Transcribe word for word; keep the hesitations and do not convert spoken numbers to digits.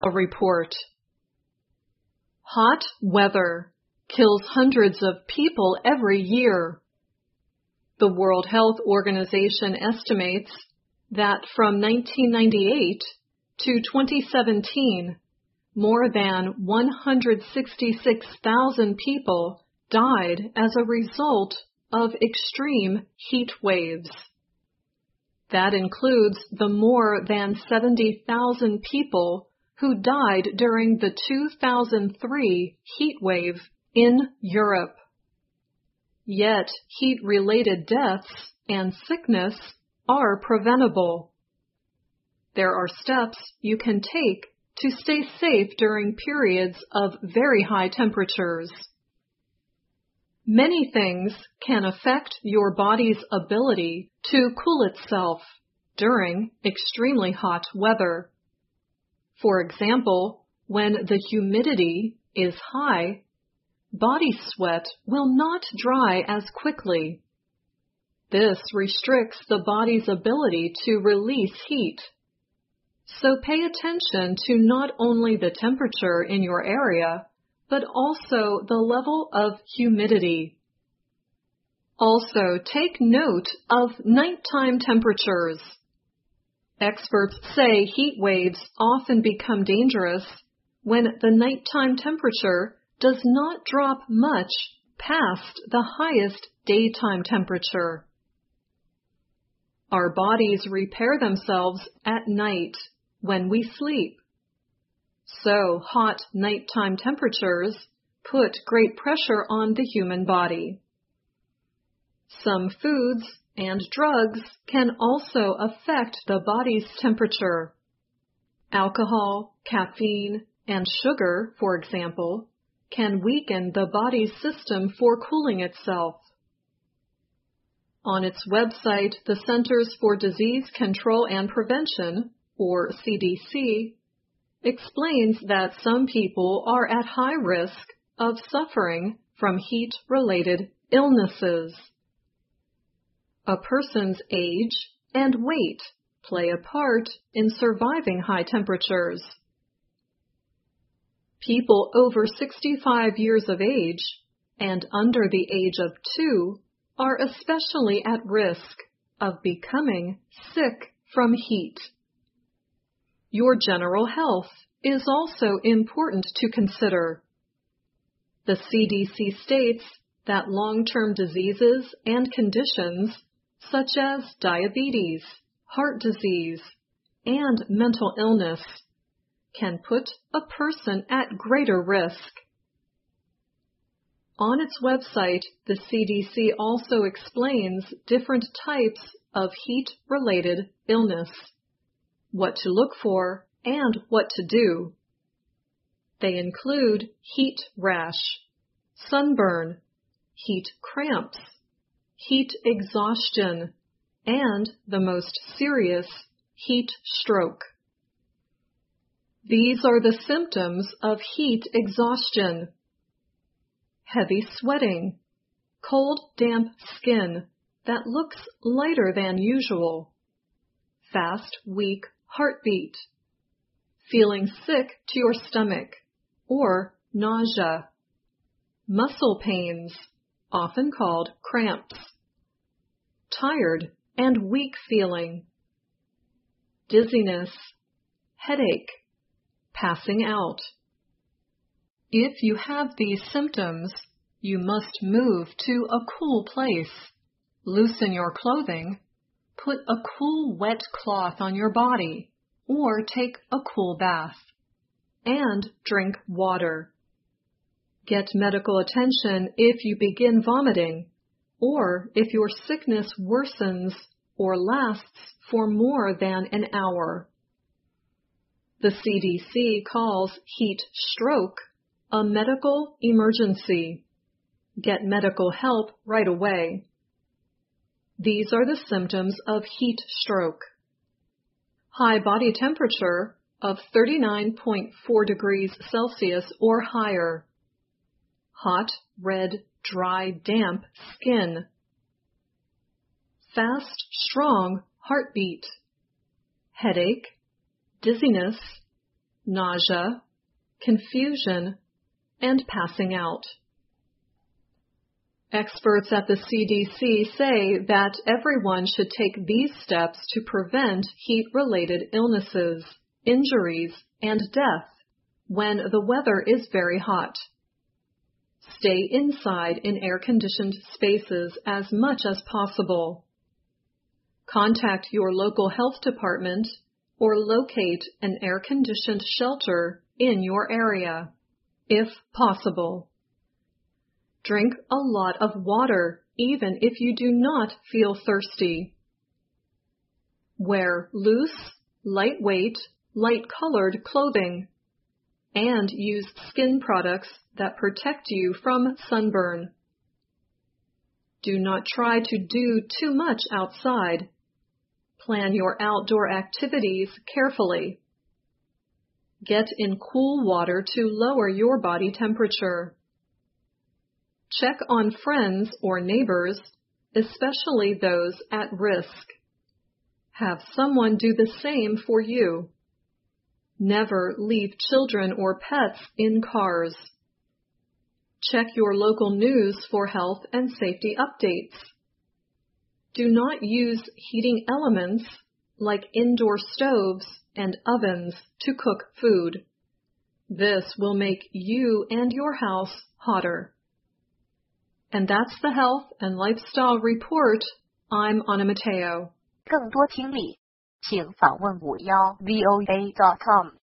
A report. Hot weather kills hundreds of people every year. The World Health Organization estimates that from nineteen ninety-eight to twenty seventeen, more than one hundred sixty-six thousand people died as a result of extreme heat waves. That includes the more than seventy thousand people who died during the two thousand three heat wave in Europe. Yet heat-related deaths and sickness are preventable. There are steps you can take to stay safe during periods of very high temperatures. Many things can affect your body's ability to cool itself during extremely hot weather. For example, when the humidity is high, body sweat will not dry as quickly. This restricts the body's ability to release heat. So pay attention to not only the temperature in your area, but also the level of humidity. Also, take note of nighttime temperatures. Experts say heat waves often become dangerous when the nighttime temperature does not drop much past the highest daytime temperature. Our bodies repair themselves at night when we sleep. So hot nighttime temperatures put great pressure on the human body. Some foods and drugs can also affect the body's temperature. Alcohol, caffeine, and sugar, for example, can weaken the body's system for cooling itself. On its website, the Centers for Disease Control and Prevention, or C D C, explains that some people are at high risk of suffering from heat-related illnesses. A person's age and weight play a part in surviving high temperatures. People over sixty-five years of age and under the age of two are especially at risk of becoming sick from heat. Your general health is also important to consider. The C D C states that long-term diseases and conditions such as diabetes, heart disease, and mental illness can put a person at greater risk. On its website, the C D C also explains different types of heat-related illness, what to look for, and what to do. They include heat rash, sunburn, heat cramps, heat exhaustion, and the most serious, heat stroke. These are the symptoms of heat exhaustion: heavy sweating, cold, damp skin that looks lighter than usual, fast, weak heartbeat, feeling sick to your stomach or nausea, muscle pains, often called cramps, tired and weak feeling, dizziness, headache, passing out. If you have these symptoms, you must move to a cool place, loosen your clothing, put a cool wet cloth on your body, or take a cool bath, and drink water. Get medical attention if you begin vomiting, or if your sickness worsens or lasts for more than an hour. The C D C calls heat stroke a medical emergency. Get medical help right away. These are the symptoms of heat stroke: high body temperature of thirty-nine point four degrees Celsius or higher, hot, red, dry, damp skin, fast, strong heartbeat, headache, dizziness, nausea, confusion, and passing out. Experts at the C D C say that everyone should take these steps to prevent heat-related illnesses, injuries, and death when the weather is very hot. Stay inside in air-conditioned spaces as much as possible. Contact your local health department or locate an air-conditioned shelter in your area, if possible. Drink a lot of water, even if you do not feel thirsty. Wear loose, lightweight, light-colored clothing, and use skin products that protect you from sunburn. Do not try to do too much outside. Plan your outdoor activities carefully. Get in cool water to lower your body temperature. Check on friends or neighbors, especially those at risk. Have someone do the same for you. Never leave children or pets in cars. Check your local news for health and safety updates. Do not use heating elements like indoor stoves and ovens to cook food. This will make you and your house hotter. And that's the Health and Lifestyle Report. I'm Anna Mateo. 更多听力，请访问五幺 V O A dot com。